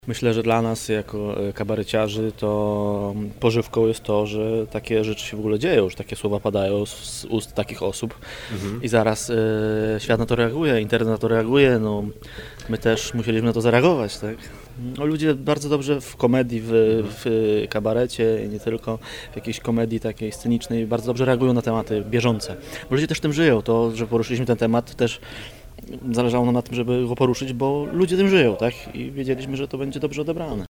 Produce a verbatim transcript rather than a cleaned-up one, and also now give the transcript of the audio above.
Myślę, że dla nas jako kabareciarzy to pożywką jest to, że takie rzeczy się w ogóle dzieją, że takie słowa padają z ust takich osób mhm. i zaraz e, świat na to reaguje, internet na to reaguje, no my też musieliśmy na to zareagować, tak? No, ludzie bardzo dobrze w komedii, w, w kabarecie i nie tylko, w jakiejś komedii takiej scenicznej bardzo dobrze reagują na tematy bieżące, bo ludzie też tym żyją, to, że poruszyliśmy ten temat też zależało nam na tym, żeby go poruszyć, bo ludzie tym żyją, tak? I wiedzieliśmy, że to będzie dobrze odebrane.